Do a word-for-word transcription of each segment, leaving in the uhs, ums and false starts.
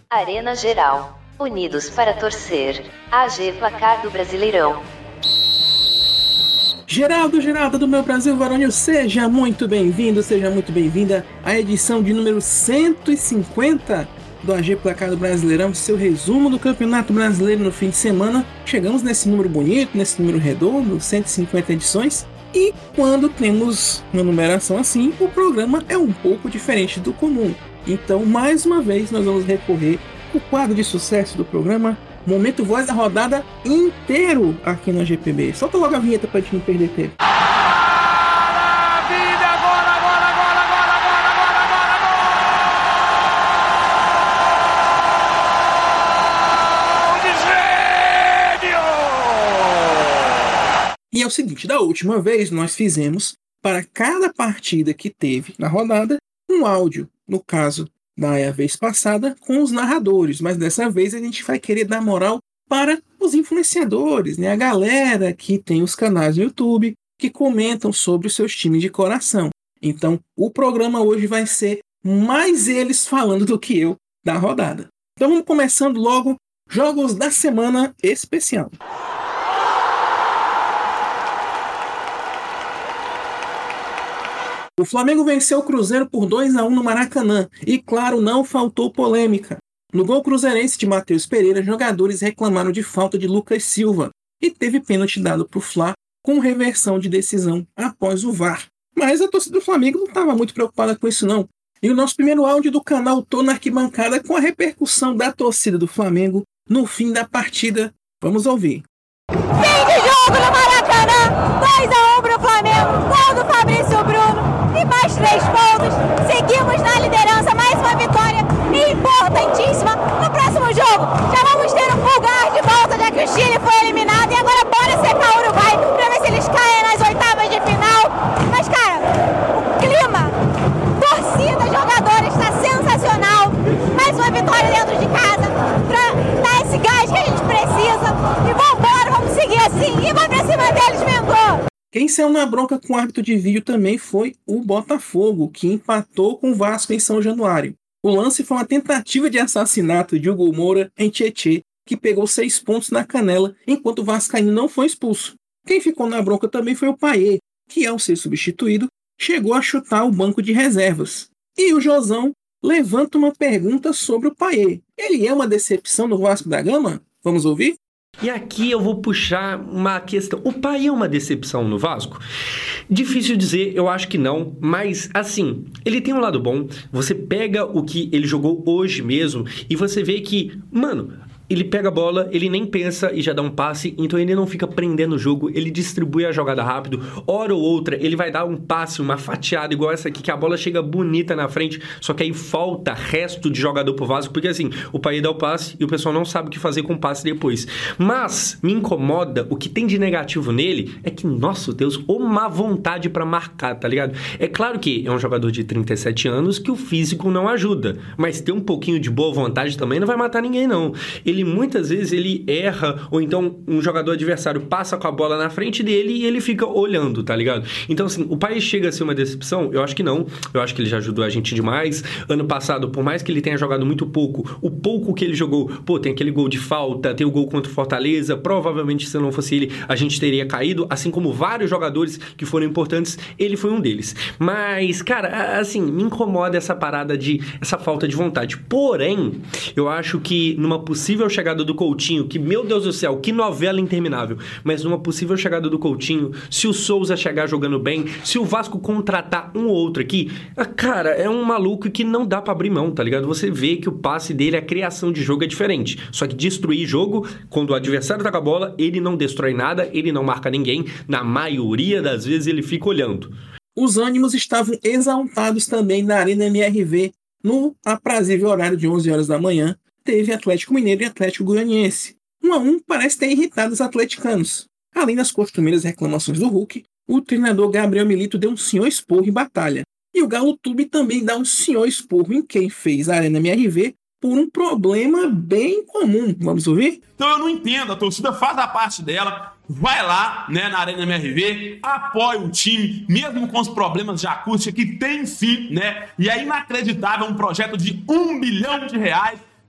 Arena Geral. Unidos para torcer. A G Placar do Brasileirão. Geraldo, Geraldo do meu Brasil Varonil, seja muito bem-vindo, seja muito bem-vinda à edição de número cento e cinquenta do A G Placar do Brasileirão, seu resumo do Campeonato Brasileiro no fim de semana. Chegamos nesse número bonito, nesse número redondo, cento e cinquenta edições, e quando temos uma numeração assim, o programa é um pouco diferente do comum. Então, mais uma vez, nós vamos recorrer ao quadro de sucesso do programa, Momento Voz da Rodada inteiro aqui no G P B. Solta logo a vinheta pra gente não perder tempo. Maravilha! Agora, agora, agora, agora, agora, agora, agora, gol de gênio! E é o seguinte, da última vez nós fizemos, para cada partida que teve na rodada, um áudio, no caso da vez passada, com os narradores, mas dessa vez a gente vai querer dar moral para os influenciadores, né? A galera que tem os canais no YouTube, que comentam sobre os seus times de coração. Então, o programa hoje vai ser mais eles falando do que eu da rodada. Então, vamos começando logo, Jogos da Semana Especial. O Flamengo venceu o Cruzeiro por dois a um no Maracanã e, claro, não faltou polêmica. No gol cruzeirense de Matheus Pereira, jogadores reclamaram de falta de Lucas Silva e teve pênalti dado para o Fla com reversão de decisão após o V A R. Mas a torcida do Flamengo não estava muito preocupada com isso não. E o nosso primeiro áudio do canal Tô na Arquibancada com a repercussão da torcida do Flamengo no fim da partida. Vamos ouvir. Fim de jogo no Maracanã, dois a um pro Flamengo, gol do Fabrício Bruno. E mais três pontos, seguimos na liderança, mais uma vitória importantíssima. No próximo jogo, já vamos ter o Pulgar de volta, já que o Chile foi eliminado. E agora bora secar o Uruguai, pra ver se eles caem nas oitavas de final. Mas cara, o clima, torcida, jogadores, está sensacional. Mais uma vitória dentro de casa, pra dar esse gás que a gente precisa. E vambora, vamos seguir assim, e vamos pra cima deles, Mengão. Quem saiu na bronca com o árbitro de vídeo também foi o Botafogo, que empatou com o Vasco em São Januário. O lance foi uma tentativa de assassinato de Hugo Moura em Tietê, que pegou seis pontos na canela, enquanto o vascaíno não foi expulso. Quem ficou na bronca também foi o Payet, que ao ser substituído, chegou a chutar o banco de reservas. E o Josão levanta uma pergunta sobre o Payet. Ele é uma decepção no Vasco da Gama? Vamos ouvir? E aqui eu vou puxar uma questão. O Payet é uma decepção no Vasco? Difícil dizer, eu acho que não. Mas, assim, ele tem um lado bom. Você pega o que ele jogou hoje mesmo e você vê que, mano, ele pega a bola, ele nem pensa e já dá um passe, então ele não fica prendendo o jogo, ele distribui a jogada rápido, hora ou outra ele vai dar um passe, uma fatiada igual essa aqui, que a bola chega bonita na frente, só que aí falta resto de jogador pro Vasco, porque assim, o Payet dá o passe e o pessoal não sabe o que fazer com o passe depois. Mas me incomoda, o que tem de negativo nele é que, nossa Deus, uma vontade pra marcar, tá ligado? É claro que é um jogador de trinta e sete anos que o físico não ajuda, mas ter um pouquinho de boa vontade também não vai matar ninguém não. Ele Ele, muitas vezes ele erra, ou então um jogador adversário passa com a bola na frente dele e ele fica olhando, tá ligado? Então, assim, o Payet chega a ser uma decepção? Eu acho que não. Eu acho que ele já ajudou a gente demais. Ano passado, por mais que ele tenha jogado muito pouco, o pouco que ele jogou, pô, tem aquele gol de falta, tem o gol contra o Fortaleza, provavelmente se não fosse ele, a gente teria caído, assim como vários jogadores que foram importantes, ele foi um deles. Mas, cara, assim, me incomoda essa parada de, essa falta de vontade. Porém, eu acho que numa possível chegada do Coutinho, que, meu Deus do céu, que novela interminável, mas numa possível chegada do Coutinho, se o Souza chegar jogando bem, se o Vasco contratar um ou outro aqui, cara, é um maluco que não dá pra abrir mão, tá ligado? Você vê que o passe dele, a criação de jogo é diferente, só que destruir jogo, quando o adversário tá com a bola, ele não destrói nada, ele não marca ninguém, na maioria das vezes ele fica olhando. Os ânimos estavam exaltados também na Arena M R V, no aprazível horário de onze horas da manhã, teve Atlético Mineiro e Atlético Goianiense. Um a um parece ter irritado os atleticanos. Além das costumeiras reclamações do Hulk, o treinador Gabriel Milito deu um senhor esporro em batalha. E o Galo Tube também dá um senhor esporro em quem fez a Arena M R V por um problema bem comum. Vamos ouvir? Então eu não entendo, a torcida faz a parte dela, vai lá, né, na Arena M R V, apoia o time, mesmo com os problemas de acústica que tem sim, né, e é inacreditável um projeto de um bilhão de reais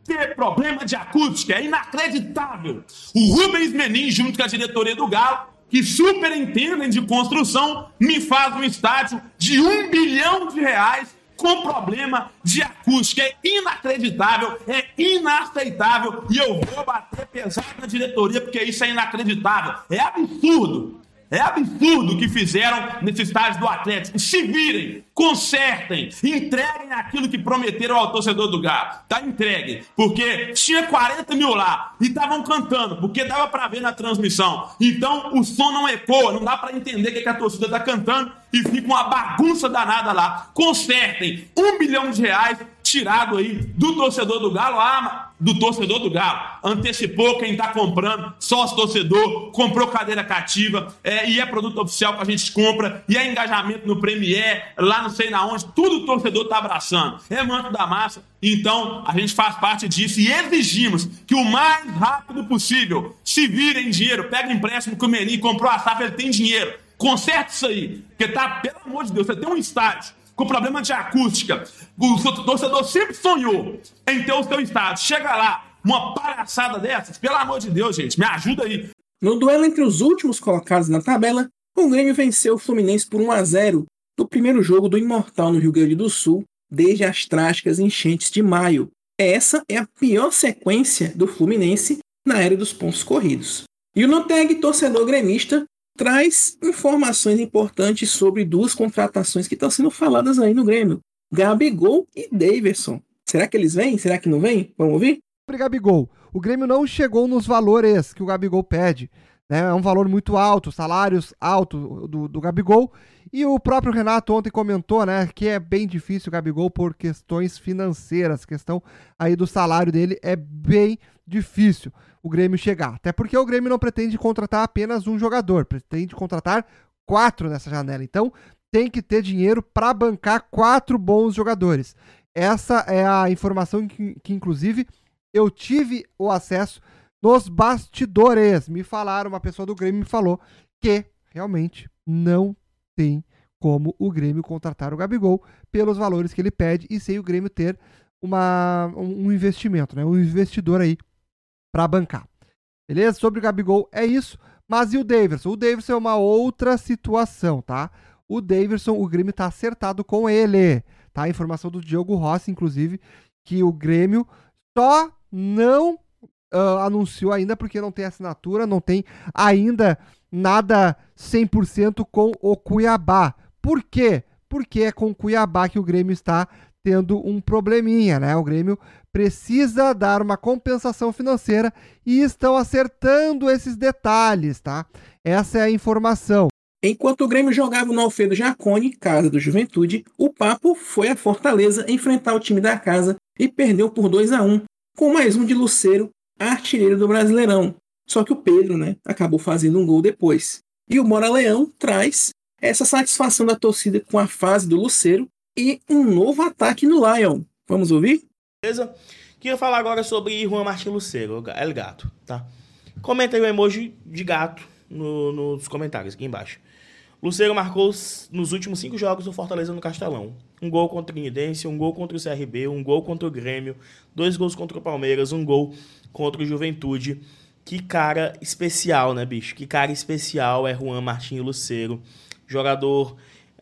ter problema de acústica, é inacreditável. O Rubens Menin, junto com a diretoria do Galo, que super entendem de construção, me faz um estádio de um bilhão de reais com problema de acústica. É inacreditável, é inaceitável, e eu vou bater pesado na diretoria porque isso é inacreditável. É absurdo. É absurdo o que fizeram nesse estádio do Atlético. Se virem, consertem, entreguem aquilo que prometeram ao torcedor do Galo. Tá entregue. Porque tinha quarenta mil lá e estavam cantando, porque dava pra ver na transmissão. Então o som não ecoa, não dá pra entender o que, que a torcida tá cantando e fica uma bagunça danada lá. Consertem. Um bilhão de reais tirado aí do torcedor do Galo, ah, do torcedor do Galo. Antecipou quem tá comprando, sócio torcedor, comprou cadeira cativa, é, e é produto oficial que a gente compra, e é engajamento no Premier, lá não sei na onde, tudo o torcedor tá abraçando. É manto da massa, então a gente faz parte disso e exigimos que o mais rápido possível se virem dinheiro, pega empréstimo que o Menin comprou a S A F, ele tem dinheiro. Conserta isso aí, porque tá, pelo amor de Deus, você tem um estádio com problema de acústica. O torcedor sempre sonhou em ter o seu estádio. Chega lá, uma palhaçada dessas, pelo amor de Deus, gente, me ajuda aí. No duelo entre os últimos colocados na tabela, o Grêmio venceu o Fluminense por um a zero no primeiro jogo do Imortal no Rio Grande do Sul, desde as trágicas enchentes de maio. Essa é a pior sequência do Fluminense na era dos pontos corridos. E o Noteg, torcedor gremista, traz informações importantes sobre duas contratações que estão sendo faladas aí no Grêmio. Gabigol e Daverson. Será que eles vêm? Será que não vêm? Vamos ouvir? Sobre Gabigol, o Grêmio não chegou nos valores que o Gabigol pede. Né? É um valor muito alto, salários altos do, do Gabigol. E o próprio Renato ontem comentou, né, que é bem difícil o Gabigol por questões financeiras. A questão aí do salário dele é bem difícil o Grêmio chegar. Até porque o Grêmio não pretende contratar apenas um jogador, pretende contratar quatro nessa janela. Então tem que ter dinheiro para bancar quatro bons jogadores. Essa é a informação que, que inclusive eu tive o acesso nos bastidores. Me falaram, uma pessoa do Grêmio me falou que realmente não tem como o Grêmio contratar o Gabigol pelos valores que ele pede e sem o Grêmio ter uma, um investimento, né? Um investidor aí para bancar. Beleza? Sobre o Gabigol é isso. Mas e o Daverson? O Daverson é uma outra situação, tá? O Daverson, o Grêmio tá acertado com ele, tá? A informação do Diogo Rossi, inclusive, que o Grêmio só não uh, anunciou ainda porque não tem assinatura, não tem ainda nada cem por cento com o Cuiabá. Por quê? Porque é com o Cuiabá que o Grêmio está tendo um probleminha, né? O Grêmio precisa dar uma compensação financeira e estão acertando esses detalhes, tá? Essa é a informação. Enquanto o Grêmio jogava no Alfredo Jaconi, casa do Juventude, o papo foi a Fortaleza enfrentar o time da casa e perdeu por dois a um, com mais um de Lucero, artilheiro do Brasileirão. Só que o Pedro, né, acabou fazendo um gol depois. E o Bora Leão traz essa satisfação da torcida com a fase do Lucero e um novo ataque no Lion. Vamos ouvir? Beleza? Queria falar agora sobre Juan Martín Lucero, El Gato, tá? Comenta aí o emoji de gato no, nos comentários aqui embaixo. Lucero marcou nos últimos cinco jogos do Fortaleza no Castelão. Um gol contra o Trinidense, um gol contra o C R B, um gol contra o Grêmio, dois gols contra o Palmeiras, um gol contra o Juventude. Que cara especial, né, bicho? Que cara especial é Juan Martín Lucero. Jogador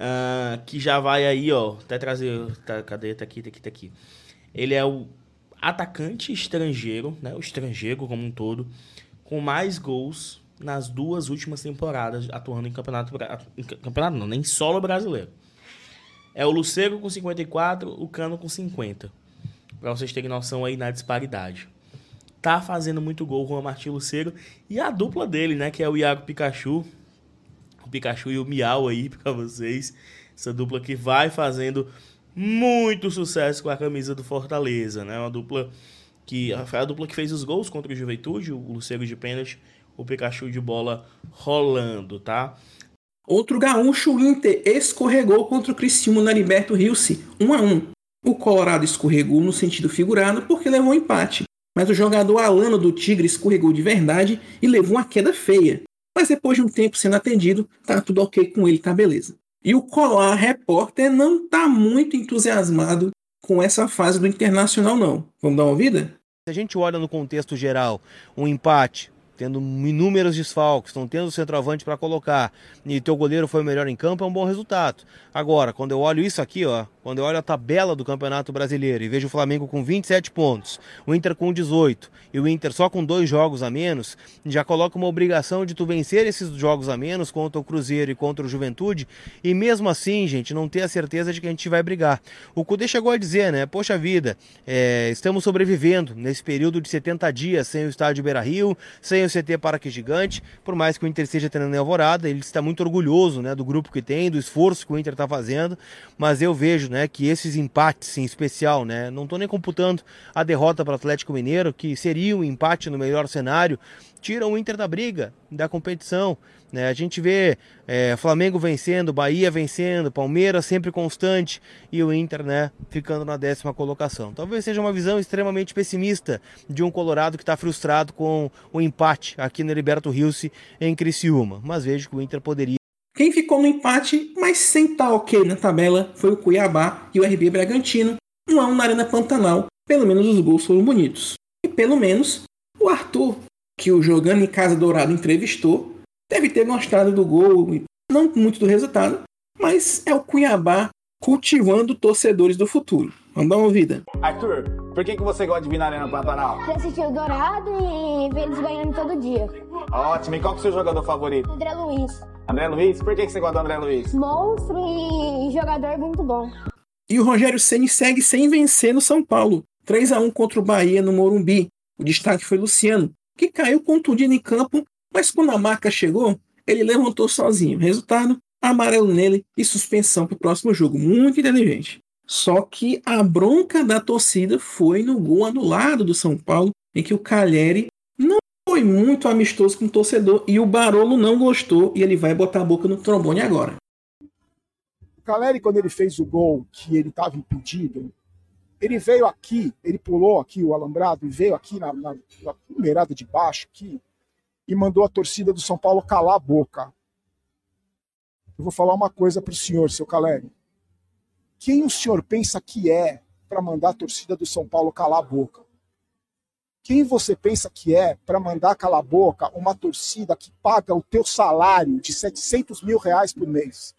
uh, que já vai aí, ó. Até trazer. Tá, cadê? Tá aqui, tá aqui, tá aqui. Ele é o atacante estrangeiro, né? O estrangeiro como um todo, com mais gols nas duas últimas temporadas atuando em campeonato. Em campeonato não, nem solo brasileiro. É o Lucero com cinquenta e quatro, o Cano com cinquenta. Pra vocês terem noção aí na disparidade. Tá fazendo muito gol o Juan Martín Lucero. E a dupla dele, né? Que é o Iago Pikachu. O Pikachu e o Miau aí pra vocês. Essa dupla que vai fazendo muito sucesso com a camisa do Fortaleza, né? Uma dupla que... Foi a dupla que fez os gols contra o Juventude. O Lucero de pênalti. O Pikachu de bola rolando, tá? Outro gaúcho, o Inter, escorregou contra o Criciúma na Heriberto Rilse, um a um. O Colorado escorregou no sentido figurado porque levou um empate. Mas o jogador Alano do Tigre escorregou de verdade e levou uma queda feia. Mas depois de um tempo sendo atendido, tá tudo ok com ele, tá beleza. E o Colar Repórter não tá muito entusiasmado com essa fase do Internacional não. Vamos dar uma ouvida? Se a gente olha no contexto geral, um empate, tendo inúmeros desfalques, não tendo centroavante para colocar, e teu goleiro foi o melhor em campo, é um bom resultado. Agora, quando eu olho isso aqui, ó, quando eu olho a tabela do Campeonato Brasileiro e vejo o Flamengo com vinte e sete pontos, o Inter com dezoito e o Inter só com dois jogos a menos, já coloca uma obrigação de tu vencer esses jogos a menos contra o Cruzeiro e contra o Juventude, e mesmo assim, gente, não ter a certeza de que a gente vai brigar. O Cudê chegou a dizer, né, poxa vida, é, estamos sobrevivendo nesse período de setenta dias sem o estádio Beira-Rio, sem o C T Parque Gigante, por mais que o Inter esteja treinando em Alvorada, ele está muito orgulhoso, né, do grupo que tem, do esforço que o Inter está fazendo, mas eu vejo, né, que esses empates em especial, né, não estou nem computando a derrota para o Atlético Mineiro, que seria um empate no melhor cenário, tiram o Inter da briga, da competição, né? A gente vê é, Flamengo vencendo, Bahia vencendo, Palmeiras sempre constante e o Inter, né, ficando na décima colocação. Talvez seja uma visão extremamente pessimista de um colorado que está frustrado com o empate aqui no Heriberto Rilse em Criciúma, mas vejo que o Inter poderia. Quem ficou no empate, mas sem estar ok na tabela, foi o Cuiabá e o R B Bragantino, um a um na Arena Pantanal. Pelo menos os gols foram bonitos. E pelo menos o Arthur, que o Jogando em Casa Dourado entrevistou, deve ter gostado do gol, não muito do resultado, mas é o Cuiabá cultivando torcedores do futuro. Vamos dar uma ouvida. Arthur, por que, que você gosta de vir na Arena Pantanal? Pra assistir o Dourado e ver eles ganhando todo dia. Ótimo, e qual que é o seu jogador favorito? André Luiz. André Luiz? Por que, que você gosta do André Luiz? Monstro e jogador muito bom. E o Rogério Ceni segue sem vencer no São Paulo. três a um contra o Bahia no Morumbi. O destaque foi Luciano, que caiu contundido em campo, mas quando a marca chegou, ele levantou sozinho. Resultado, amarelo nele e suspensão para o próximo jogo. Muito inteligente. Só que a bronca da torcida foi no gol anulado do São Paulo, em que o Calheri não foi muito amistoso com o torcedor e o Barolo não gostou e ele vai botar a boca no trombone agora. O Calheri, quando ele fez o gol que ele estava impedido, ele veio aqui, ele pulou aqui o alambrado e veio aqui na, na, na beirada de baixo aqui, e mandou a torcida do São Paulo calar a boca. Eu vou falar uma coisa para o senhor, seu Calheri. Quem o senhor pensa que é para mandar a torcida do São Paulo calar a boca? Quem você pensa que é para mandar calar a boca uma torcida que paga o teu salário de setecentos mil reais por mês?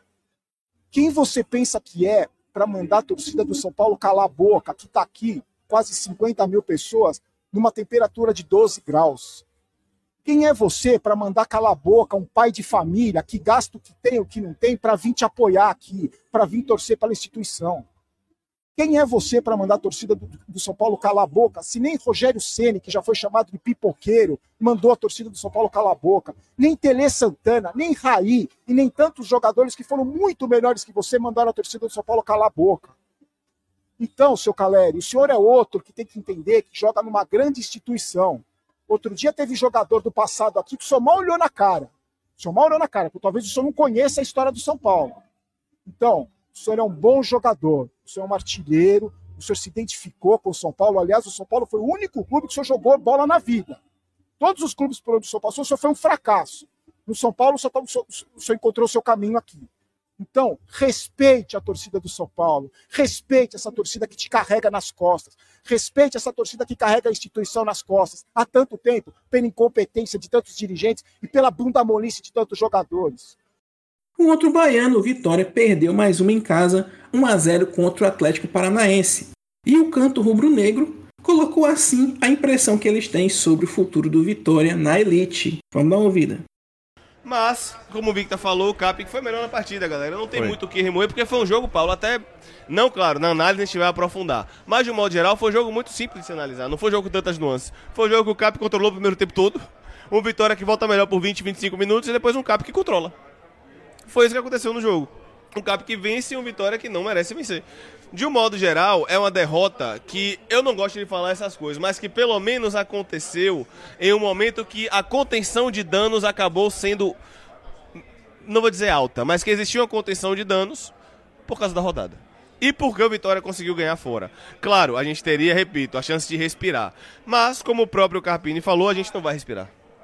Quem você pensa que é para mandar a torcida do São Paulo calar a boca, que está aqui, quase cinquenta mil pessoas, numa temperatura de doze graus? Quem é você para mandar calar a boca um pai de família que gasta o que tem ou o que não tem para vir te apoiar aqui, para vir torcer pela instituição? Quem é você para mandar a torcida do, do São Paulo calar a boca? Se nem Rogério Ceni, que já foi chamado de pipoqueiro, mandou a torcida do São Paulo calar a boca, nem Tele Santana, nem Raí e nem tantos jogadores que foram muito melhores que você mandaram a torcida do São Paulo calar a boca. Então, seu Calheri, o senhor é outro que tem que entender que joga numa grande instituição. Outro dia teve jogador do passado aqui que o senhor mal olhou na cara. O senhor mal olhou na cara, porque talvez o senhor não conheça a história do São Paulo. Então, o senhor é um bom jogador, o senhor é um artilheiro, o senhor se identificou com o São Paulo. Aliás, o São Paulo foi o único clube que o senhor jogou bola na vida. Todos os clubes por onde o senhor passou, o senhor foi um fracasso. No São Paulo, o senhor, o senhor encontrou o seu caminho aqui. Então, respeite a torcida do São Paulo, respeite essa torcida que te carrega nas costas, respeite essa torcida que carrega a instituição nas costas há tanto tempo, pela incompetência de tantos dirigentes e pela bunda molice de tantos jogadores. Um outro baiano, o Vitória, perdeu mais uma em casa, um a zero contra o Atlético Paranaense. E o canto rubro-negro colocou assim a impressão que eles têm sobre o futuro do Vitória na elite. Vamos dar uma ouvida. Mas, como o Victor falou, o Cap foi melhor na partida, galera. Não tem Foi. muito o que remoer, porque foi um jogo, Paulo, até... Não, claro, na análise a gente vai aprofundar. Mas, de um modo geral, foi um jogo muito simples de se analisar. Não foi um jogo com tantas nuances. Foi um jogo que o Cap controlou o primeiro tempo todo. Um Vitória que volta melhor por vinte, vinte e cinco minutos e depois um Cap que controla. Foi isso que aconteceu no jogo. Um Cap que vence e um Vitória que não merece vencer. De um modo geral, é uma derrota que eu não gosto de falar essas coisas, mas que pelo menos aconteceu em um momento que a contenção de danos acabou sendo, não vou dizer alta, mas que existia uma contenção de danos por causa da rodada. E porque o Vitória conseguiu ganhar fora. Claro, a gente teria, repito, a chance de respirar. Mas, como o próprio Carpini falou, a gente não vai respirar.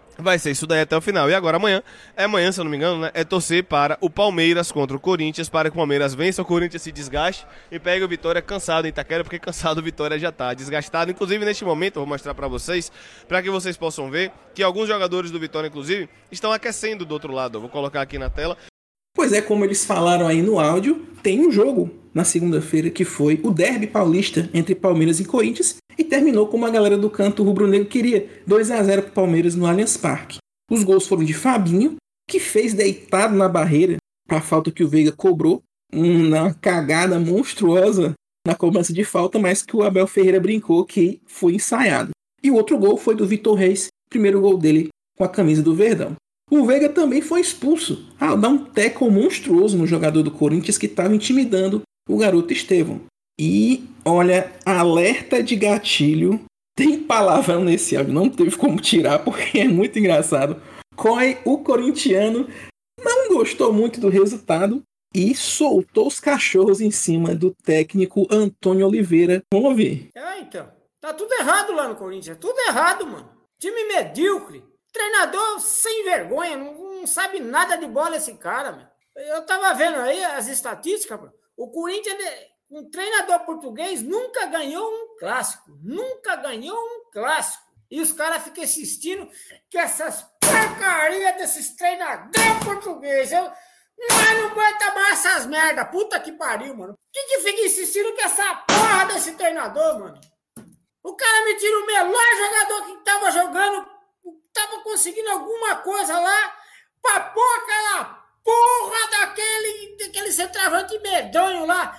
vai ser isso daí até o final. E agora amanhã, é amanhã, se eu não me engano, né? É torcer para o Palmeiras contra o Corinthians, para que o Palmeiras vença, o Corinthians se desgaste e pegue o Vitória cansado em Itaquera, porque cansado o Vitória já tá desgastado. Inclusive, neste momento, eu vou mostrar para vocês, para que vocês possam ver que alguns jogadores do Vitória, inclusive, estão aquecendo do outro lado. Eu vou colocar aqui na tela. Pois é, como eles falaram aí no áudio, tem um jogo na segunda-feira que foi o derby paulista entre Palmeiras e Corinthians e terminou como a galera do canto rubro-negro queria, dois a zero para o Palmeiras no Allianz Parque. Os gols foram de Fabinho, que fez deitado na barreira para a falta que o Veiga cobrou, uma cagada monstruosa na cobrança de falta, mas que o Abel Ferreira brincou que foi ensaiado. E o outro gol foi do Vitor Reis, primeiro gol dele com a camisa do Verdão. O Veiga também foi expulso ao dar um tackle monstruoso no jogador do Corinthians que estava intimidando o garoto Estevão. E, olha, alerta de gatilho. Tem palavrão nesse áudio, não teve como tirar porque é muito engraçado. Coy, o corintiano, não gostou muito do resultado e soltou os cachorros em cima do técnico Antônio Oliveira. Vamos ouvir. É, então. Tá tudo errado lá no Corinthians. Tudo errado, mano. Time medíocre. Treinador sem vergonha, não, não sabe nada de bola esse cara, meu. Eu tava vendo aí as estatísticas, bro. O Corinthians, um treinador português, nunca ganhou um clássico. Nunca ganhou um clássico. E os caras ficam insistindo que essas porcarias desses treinadores portugueses, eu mas não aguenta mais essas merda. Puta que pariu, mano. Quem que fica insistindo que essa porra desse treinador, mano? O cara me tira o melhor jogador que tava jogando, tava conseguindo alguma coisa lá, pra pôr aquela porra daquele, daquele centroavante medonho lá.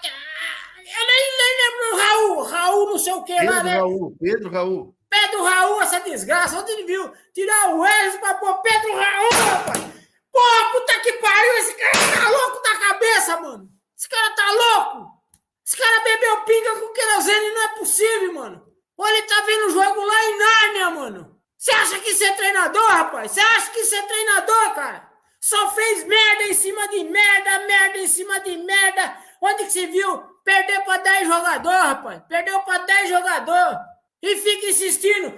Eu nem, nem lembro o Raul, Raul não sei o que Pedro lá, né? Raul, Pedro Raul. Pedro Raul, essa desgraça. Onde ele viu tirar o Welles pra pôr Pedro Raul, rapaz? Porra, puta que pariu, esse cara tá louco da cabeça, mano. Esse cara tá louco. Esse cara bebeu pinga com querosene, não é possível, mano. Ou ele tá vendo o jogo lá em Nárnia, mano. Você acha que isso é treinador, rapaz? Você acha que isso é treinador, cara? Só fez merda em cima de merda, merda em cima de merda. Onde que você viu? Perder pra dez jogadores, rapaz. Perdeu pra dez jogadores. E fica insistindo.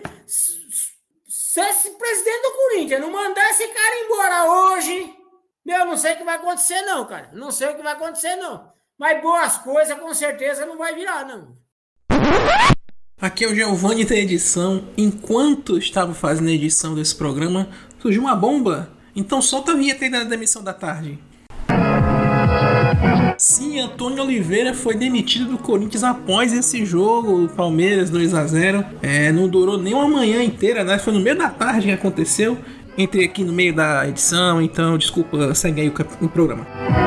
Se esse presidente do Corinthians não mandar esse cara embora hoje, meu, não sei o que vai acontecer não, cara. Não sei o que vai acontecer não. Mas boas coisas com certeza não vai virar, não. Aqui é o Giovanni da edição. Enquanto eu estava fazendo a edição desse programa, surgiu uma bomba. Então solta a vinheta aí da demissão da tarde. Sim, Antônio Oliveira foi demitido do Corinthians após esse jogo, o Palmeiras dois a zero. É, não durou nem uma manhã inteira, né? Foi no meio da tarde que aconteceu. Entrei aqui no meio da edição, então desculpa, segue aí o, cap- o programa.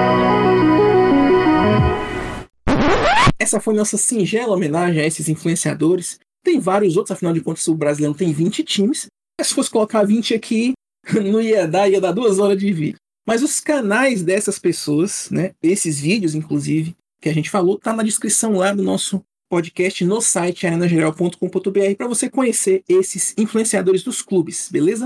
Essa foi nossa singela homenagem a esses influenciadores. Tem vários outros, afinal de contas o brasileiro tem vinte times. Mas se fosse colocar vinte aqui, não ia dar, ia dar duas horas de vídeo. Mas os canais dessas pessoas, né, esses vídeos inclusive, que a gente falou, tá na descrição lá do nosso podcast no site arena geral ponto com ponto b r para você conhecer esses influenciadores dos clubes, beleza?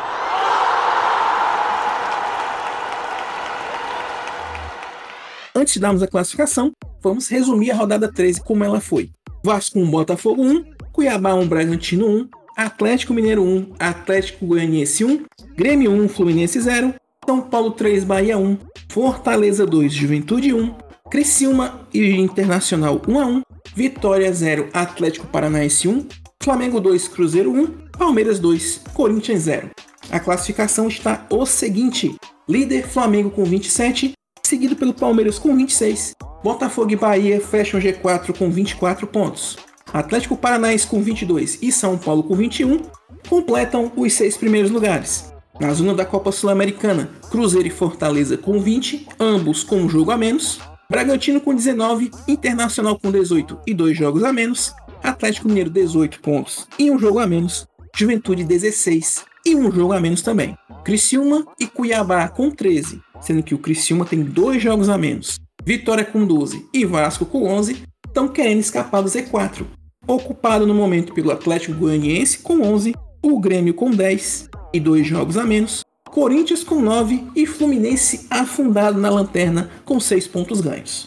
Antes de darmos a classificação, vamos resumir a rodada treze como ela foi. Vasco um, Botafogo um, Cuiabá um, Bragantino um, Atlético Mineiro um, Atlético Goianiense um, Grêmio um, Fluminense zero, São Paulo três, Bahia um, Fortaleza dois, Juventude um, Criciúma e Internacional um a um, Vitória zero, Atlético Paranaense um, Flamengo dois, Cruzeiro um, Palmeiras dois, Corinthians zero. A classificação está o seguinte: líder Flamengo com vinte e sete, seguido pelo Palmeiras com vinte e seis, Botafogo e Bahia fecham o G quatro com vinte e quatro pontos. Atlético Paranaense com vinte e dois e São Paulo com vinte e um completam os seis primeiros lugares. Na zona da Copa Sul-Americana, Cruzeiro e Fortaleza com vinte, ambos com um jogo a menos. Bragantino com dezenove, Internacional com dezoito e dois jogos a menos. Atlético Mineiro dezoito pontos e um jogo a menos. Juventude dezesseis e um jogo a menos também. Criciúma e Cuiabá com treze, sendo que o Criciúma tem dois jogos a menos. Vitória com doze e Vasco com onze estão querendo escapar do Z quatro. Ocupado no momento pelo Atlético Goianiense com onze, o Grêmio com dez e dois jogos a menos, Corinthians com nove e Fluminense afundado na lanterna com seis pontos ganhos.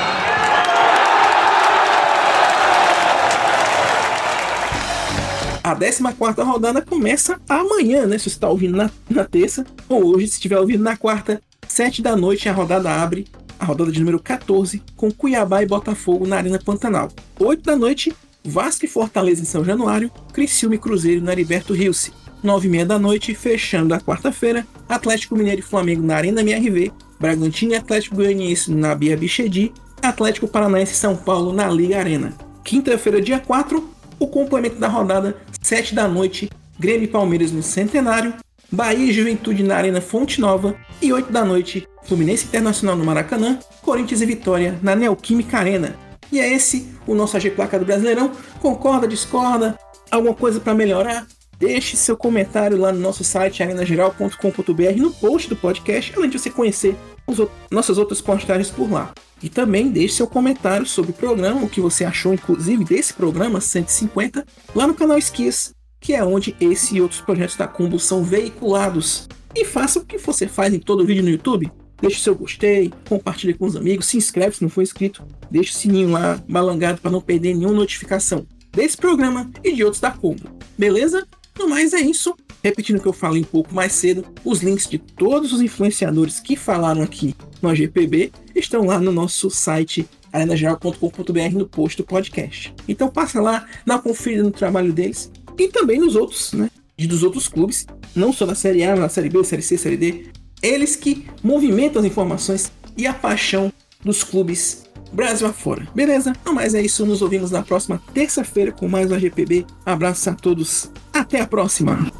A décima quarta rodada começa amanhã, né? Se você está ouvindo na, na terça, ou hoje, se estiver ouvindo na quarta, sete da noite, a rodada abre, a rodada de número quatorze, com Cuiabá e Botafogo na Arena Pantanal. oito da noite, Vasco e Fortaleza em São Januário, Criciúma e Cruzeiro na Heriberto Rilse. nove e meia da noite, fechando a quarta-feira, Atlético Mineiro e Flamengo na Arena M R V, Bragantino e Atlético Goianiense na Bia Bichedi, Atlético Paranaense e São Paulo na Liga Arena. Quinta-feira, dia quatro, o complemento da rodada, sete da noite, Grêmio e Palmeiras no Centenário, Bahia e Juventude na Arena Fonte Nova e oito da noite, Fluminense Internacional no Maracanã, Corinthians e Vitória na Neoquímica Arena. E é esse o nosso A G Placa do Brasileirão. Concorda, discorda? Alguma coisa para melhorar? Deixe seu comentário lá no nosso site arena geral ponto com ponto b r no post do podcast, além de você conhecer os outros, nossas outras postagens por lá. E também deixe seu comentário sobre o programa, o que você achou inclusive desse programa cento e cinquenta, lá no canal Esquias, que é onde esse e outros projetos da Combo são veiculados. E faça o que você faz em todo vídeo no YouTube. Deixe seu gostei, compartilhe com os amigos, se inscreve se não for inscrito, deixe o sininho lá balangado para não perder nenhuma notificação desse programa e de outros da Combo. Beleza? No mais é isso. Repetindo o que eu falei um pouco mais cedo, os links de todos os influenciadores que falaram aqui no A G P B estão lá no nosso site arena geral ponto com ponto b r no post do podcast. Então passa lá, dá uma conferida no trabalho deles e também nos outros, né? E dos outros clubes, não só da Série A, na Série B, Série C, Série D. Eles que movimentam as informações e a paixão dos clubes Brasil afora. Beleza? Então, mas é isso. Nos ouvimos na próxima terça-feira com mais um A G P B. Abraço a todos. Até a próxima.